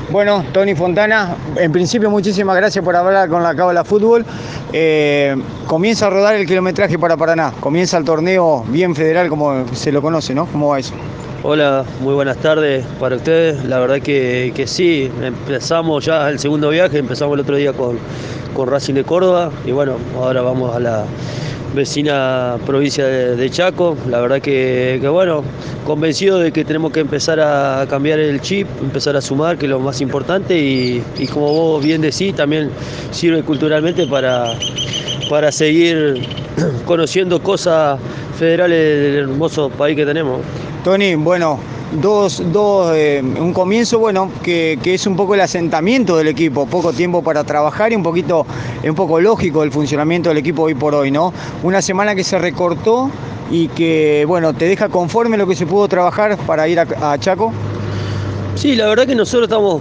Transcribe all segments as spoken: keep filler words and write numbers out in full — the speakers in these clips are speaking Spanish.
Bueno, Tony Fontana, en principio muchísimas gracias por hablar con la Cábala Fútbol. Eh, comienza a rodar el kilometraje para Paraná, comienza el torneo bien federal como se lo conoce, ¿no? ¿Cómo va eso? Hola, muy buenas tardes para ustedes. La verdad que, que sí, empezamos ya el segundo viaje, empezamos el otro día con, con Racing de Córdoba y bueno, ahora vamos a la vecina provincia de, de Chaco. La verdad que, que bueno, convencido de que tenemos que empezar a cambiar el chip, empezar a sumar, que es lo más importante y, y como vos bien decís, también sirve culturalmente para, para seguir conociendo cosas federales del hermoso país que tenemos. Tony, bueno, dos, dos, eh, un comienzo, bueno, que, que es un poco el asentamiento del equipo, poco tiempo para trabajar y un poquito, un poco lógico el funcionamiento del equipo hoy por hoy, ¿no? Una semana que se recortó y que, bueno, te deja conforme lo que se pudo trabajar para ir a, a Chaco. Sí, la verdad que nosotros estamos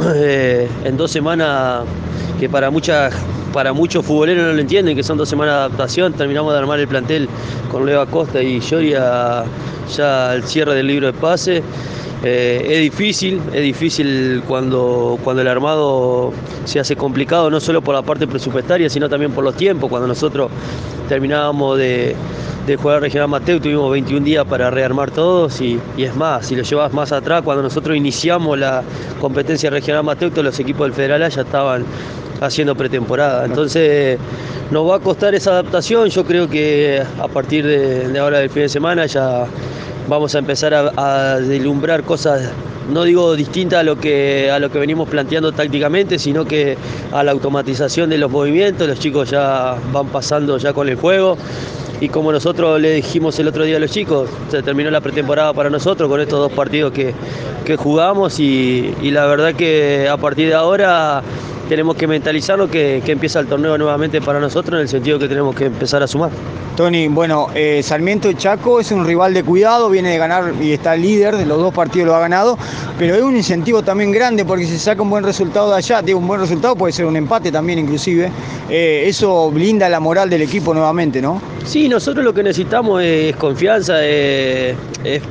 eh, en dos semanas que para muchas para muchos futboleros no lo entienden, que son dos semanas de adaptación. Terminamos de armar el plantel con Leo Acosta y Lloria ya al cierre del libro de pase. Eh, es difícil, es difícil cuando, cuando el armado se hace complicado, no solo por la parte presupuestaria, sino también por los tiempos. Cuando nosotros terminábamos de, de jugar Regional Amateur, tuvimos veintiún días para rearmar todos y, y es más, si lo llevas más atrás, cuando nosotros iniciamos la competencia Regional Amateur, todos los equipos del Federal A ya estaban haciendo pretemporada. Entonces nos va a costar esa adaptación. Yo creo que a partir de, de ahora del fin de semana ya vamos a empezar a, a deslumbrar cosas, no digo distintas a lo que a lo que venimos planteando tácticamente, sino que a la automatización de los movimientos. Los chicos ya van pasando ya con el juego. Y como nosotros le dijimos el otro día a los chicos, se terminó la pretemporada para nosotros con estos dos partidos que, que jugamos y, y la verdad que a partir de ahora tenemos que mentalizarlo que, que empieza el torneo nuevamente para nosotros, en el sentido que tenemos que empezar a sumar. Tony, bueno, eh, Sarmiento de Chaco es un rival de cuidado, viene de ganar y está líder, de los dos partidos lo ha ganado, pero es un incentivo también grande porque si se saca un buen resultado de allá, digo, un buen resultado puede ser un empate también inclusive, eh, eso blinda la moral del equipo nuevamente, ¿no? Sí, nosotros lo que necesitamos es confianza, es, es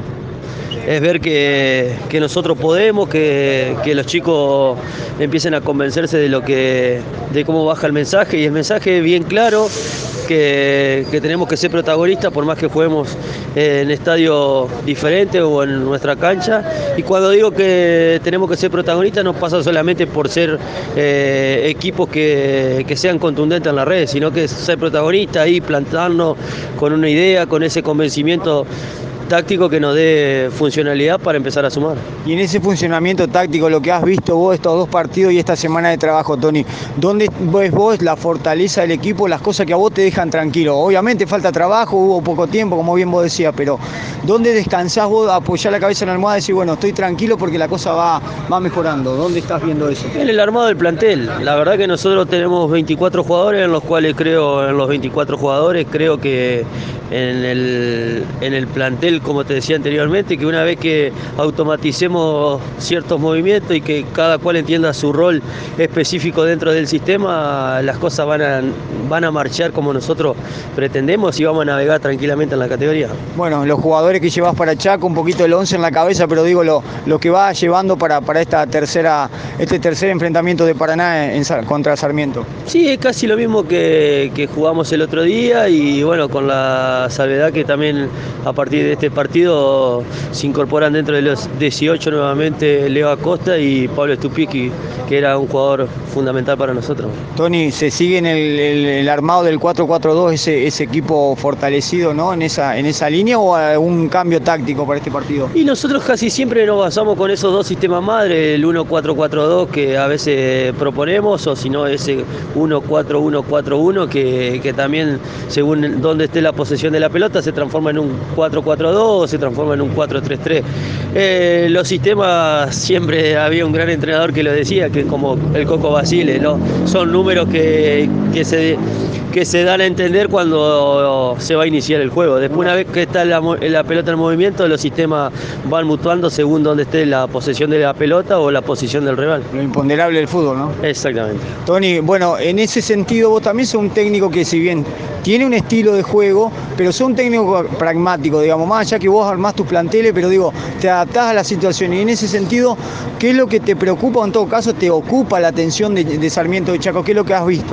es ver que, que nosotros podemos, que, que los chicos empiecen a convencerse de lo que, de cómo baja el mensaje, y el mensaje es bien claro, que, que tenemos que ser protagonistas por más que juguemos en estadios diferentes o en nuestra cancha. Y cuando digo que tenemos que ser protagonistas no pasa solamente por ser eh, equipos que, que sean contundentes en la red, sino que ser protagonistas y plantarnos con una idea, con ese convencimiento táctico que nos dé funcionalidad para empezar a sumar. Y en ese funcionamiento táctico, lo que has visto vos estos dos partidos y esta semana de trabajo, Tony, ¿dónde ves vos la fortaleza del equipo, las cosas que a vos te dejan tranquilo? Obviamente falta trabajo, hubo poco tiempo, como bien vos decías, pero ¿dónde descansás vos, apoyar la cabeza en la almohada y decir, bueno, estoy tranquilo porque la cosa va, va mejorando? ¿Dónde estás viendo eso? En el armado del plantel. La verdad que nosotros tenemos veinticuatro jugadores, en los cuales creo, en los veinticuatro jugadores, creo que en el, en el plantel, como te decía anteriormente, que una vez que automaticemos ciertos movimientos y que cada cual entienda su rol específico dentro del sistema, las cosas van a, van a marchar como nosotros pretendemos y vamos a navegar tranquilamente en la categoría. Bueno, los jugadores que llevas para Chaco, un poquito el once en la cabeza, pero digo lo, lo que va llevando para, para esta tercera, este tercer enfrentamiento de Paraná en, en, contra Sarmiento. Sí, es casi lo mismo que, que jugamos el otro día y bueno, con la salvedad que también a partir de este partido se incorporan dentro de los dieciocho nuevamente Leo Acosta y Pablo Stupicki, que era un jugador fundamental para nosotros. Tony, se sigue en el, el, el armado del cuatro cuatro dos, ese, ese equipo fortalecido, ¿no? en esa, en esa línea, o algún cambio táctico para este partido? Y nosotros casi siempre nos basamos con esos dos sistemas madre, el uno cuatro cuatro dos que a veces proponemos, o si no ese uno cuatro uno cuatro uno que, que también según donde esté la posesión de la pelota se transforma en un cuatro cuatro dos o se transforma en un cuatro tres tres. Eh, los sistemas, siempre había un gran entrenador que lo decía, que como el Coco Basile, ¿no? Son números que, que, se, que se dan a entender cuando se va a iniciar el juego. Después, una vez que está la, la pelota en movimiento, los sistemas van mutuando según donde esté la posesión de la pelota o la posición del rival. Lo imponderable del fútbol, ¿no? Exactamente. Tony, bueno, en ese sentido vos también sos un técnico que, si bien tiene un estilo de juego, pero sos un técnico pragmático, digamos, más allá que vos armás tus planteles, pero digo, te adaptás a la situación. Y en ese sentido, ¿qué es lo que te preocupa o en todo caso te ocupa la atención de, de Sarmiento de Chaco? ¿Qué es lo que has visto?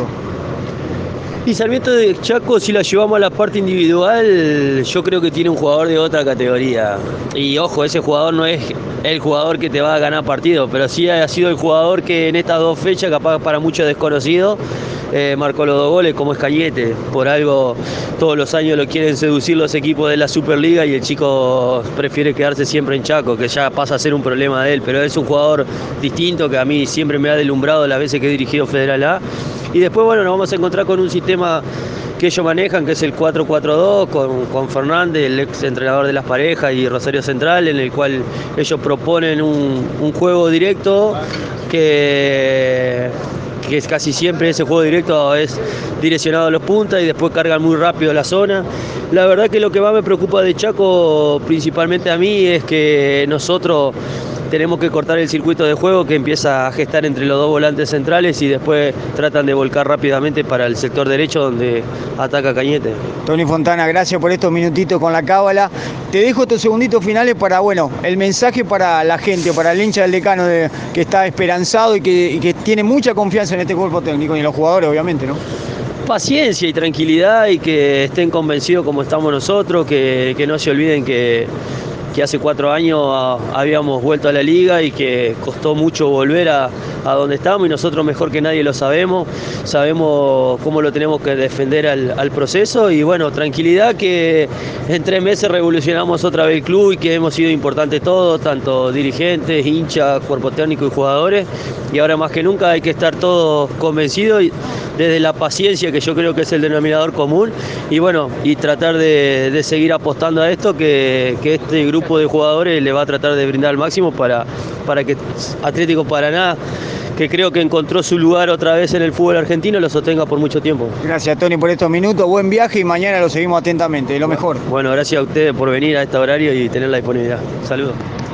Y Sarmiento de Chaco, si la llevamos a la parte individual, yo creo que tiene un jugador de otra categoría. Y ojo, ese jugador no es el jugador que te va a ganar partido, pero sí ha sido el jugador que en estas dos fechas, capaz para muchos desconocidos, eh, marcó los dos goles, como es Cañete. Por algo todos los años lo quieren seducir los equipos de la Superliga y el chico prefiere quedarse siempre en Chaco, que ya pasa a ser un problema de él, pero es un jugador distinto que a mí siempre me ha deslumbrado las veces que he dirigido Federal A. Y después, bueno, nos vamos a encontrar con un sistema que ellos manejan, que es el cuatro cuatro dos, con, con Fernández, el ex entrenador de Las Parejas, y Rosario Central, en el cual ellos proponen un, un juego directo que, que es casi siempre ese juego directo es direccionado a los puntas y después cargan muy rápido la zona. La verdad que lo que más me preocupa de Chaco, principalmente a mí, es que nosotros tenemos que cortar el circuito de juego que empieza a gestar entre los dos volantes centrales y después tratan de volcar rápidamente para el sector derecho donde ataca Cañete. Tony Fontana, gracias por estos minutitos con la cábala. Te dejo estos segunditos finales para, bueno, el mensaje para la gente, para el hincha del Decano de, que está esperanzado y que, y que tiene mucha confianza en este cuerpo técnico y en los jugadores, obviamente, ¿no? Paciencia y tranquilidad y que estén convencidos como estamos nosotros, que, que no se olviden que que hace cuatro años a, habíamos vuelto a la liga y que costó mucho volver a, a donde estamos y nosotros mejor que nadie lo sabemos, sabemos cómo lo tenemos que defender al, al proceso y bueno, tranquilidad que en tres meses revolucionamos otra vez el club y que hemos sido importantes todos, tanto dirigentes, hinchas, cuerpo técnico y jugadores y ahora más que nunca hay que estar todos convencidos y desde la paciencia que yo creo que es el denominador común y bueno, y tratar de, de seguir apostando a esto que, que este grupo de jugadores le va a tratar de brindar al máximo para, para que Atlético Paraná, que creo que encontró su lugar otra vez en el fútbol argentino, lo sostenga por mucho tiempo. Gracias Tony por estos minutos, buen viaje y mañana lo seguimos atentamente, lo mejor. Bueno, gracias a ustedes por venir a este horario y tener la disponibilidad. Saludos.